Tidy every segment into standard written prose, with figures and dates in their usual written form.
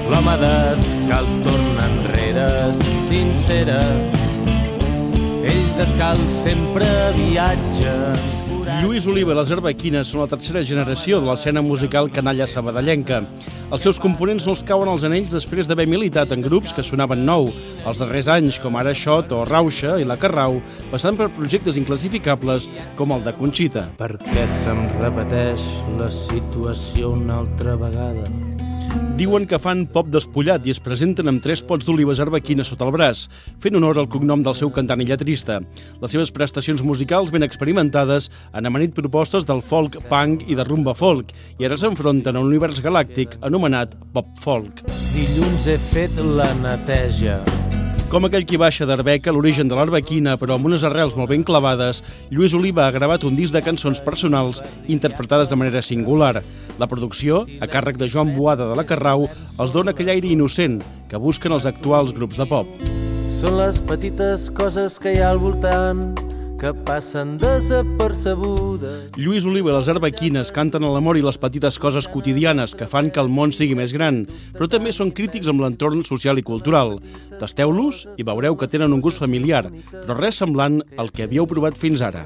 L'home descalç torna enrere, sincera. Ell descalç sempre viatja. Lluís Oliva i les Arbequines són la tercera generació de l'escena musical canalla sabadellenca. Els seus components no els cauen als anells després d'haver militat en grups que sonaven nou els darrers anys, com ara Xot o Rauxa i la Carrau, passant per projectes inclassificables com el de Conxita. Per què se'm repeteix la situació una altra vegada? Diuen que fan pop despullat i es presenten amb 3 pots d'olives arbequines sota el braç, fent honor al cognom del seu cantant i lletrista. Les seves prestacions musicals ben experimentades han amanit propostes del folk punk i de rumba folk i ara s'enfronten a un univers galàctic anomenat pop folk. Dilluns he fet la neteja. Com aquell qui baixa d'Arbeca, l'origen de l'Arbequina, però amb unes arrels molt ben clavades, Lluís Oliva ha gravat un disc de cançons personals interpretades de manera singular. La producció, a càrrec de Joan Boada de la Carrau, els dona aquell aire innocent que busquen els actuals grups de pop. Són les petites coses que hi ha al voltant que passen desapercebudes. Lluís Oliva i les Arbequines canten a l'amor i les petites coses quotidianes que fan que el món sigui més gran, però també són crítics amb l'entorn social i cultural. Tasteu-los i veureu que tenen un gust familiar, però res semblant al que havíeu provat fins ara.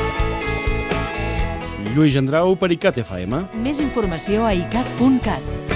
Lluís Gendrau per ICAT FM. Més informació a icat.cat.